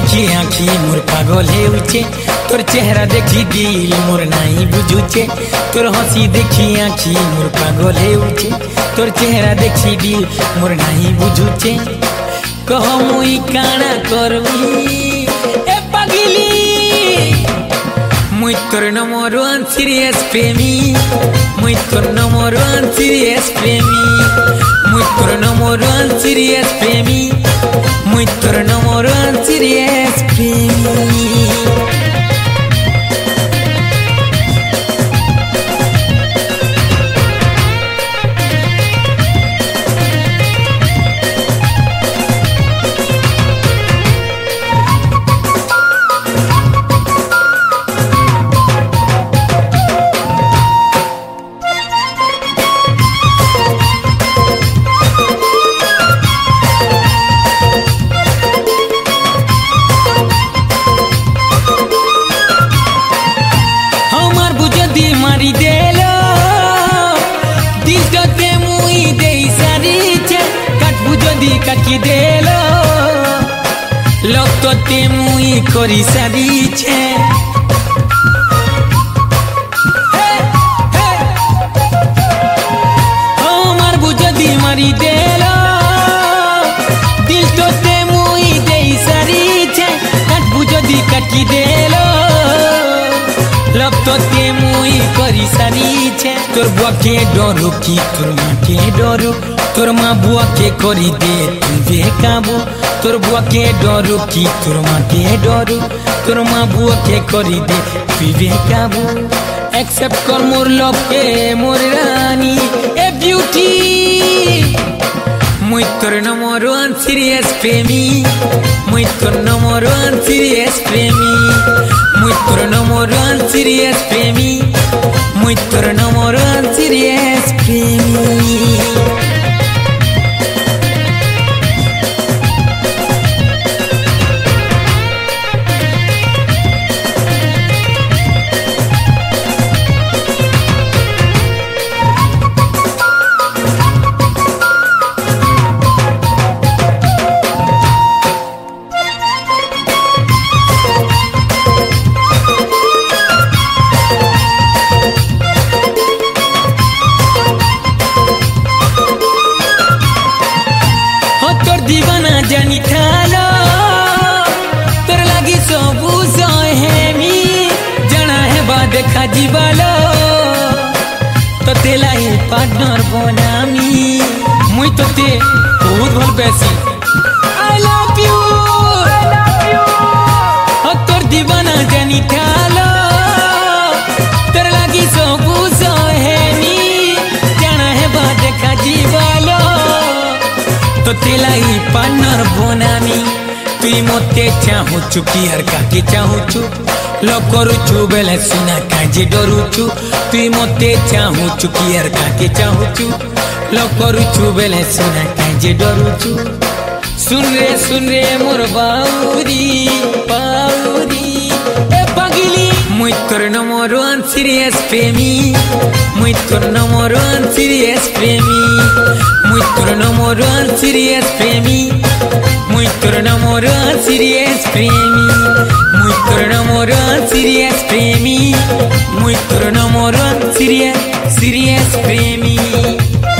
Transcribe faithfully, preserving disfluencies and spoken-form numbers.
देखी आँखी मोर पागल हेउचे, तोर चेहरा देखी दिल मोर नहीं बुझुचे। तोर हंसी देखी आँखी मोर पागल हेउचे, तोर चेहरा देखी दिल मोर नहीं बुझुचे। कह मुई काना करबी ए पागली, मुई तोर नंबर वन सीरियस प्रेमी, मुई तोर नंबर वन सीरियस प्रेमी, मुई तोर नंबर वन सीरियस प्रेमी, मुई तोर नंबर वन सीरियस प्रेमी। मारी देलो दिल ते मुई देई सारीचे, काटबु जदी काटी देलो लोक ते मुई करी सारीचे। मारबु जदी मारी देलो दिल ते मुई देई सारीचे, काटबु जदी काटी देलो लब तो ते मुई करी सारीचे। तोर बुआ के डरू की तोर माँ के डरू, तोर माँ बुआ के करी दे तुझे काबू। तोर बुआ के डरू की तोर माँ के डरू, तोर माँ बुआ के करी दे तुझे काबू। एक्सेप्ट कर मोर लव के मोर रानी ए ब्यूटी, मुई तोर नंबर वन सीरियस प्रेमी, मुई तोर नंबर वन सीरियस प्रेमी, मुई तोर नंबर वन सीरियस प्रेमी, मुई तोर नंबर वन सीरियस प्रेमी। दीवाना जानी थालो तोर लगी सबू सहेमी, जाना है बाद देखा जीवालो तो तेला ही पार्टनर बनामी। मुई तो ते बहुत भल पैसी आई लव यू, तोर दीवाना जानी थालो तोर लगी सबू सहेमी, जाना है बाद देखा जीवालो तो तेला ही पार्टनर बनामी। तुई मोते चाहू चुकी हर काके चाहू चु लो करू छु बेले सुना काजे डरू छु। तुई मोते चाहू चुकी हर काके चाहू चु लो करू छु बेले सुना काजे डरू छु। सुन रे सुन रे मोर बाउरी बाउरी ए पागली, मुई तोर नंबर वन सीरियस प्रेमी, मुई तोर नंबर वन सीरियस प्रेमी, मुई तोर नंबर वन सीरियस प्रेमी, मुई तोर नंबर वन सीरियस प्रेमी, मुई तोर नंबर वन सीरियस प्रेमी, मुई तोर नंबर वन सीरियस सीरियस प्रेमी।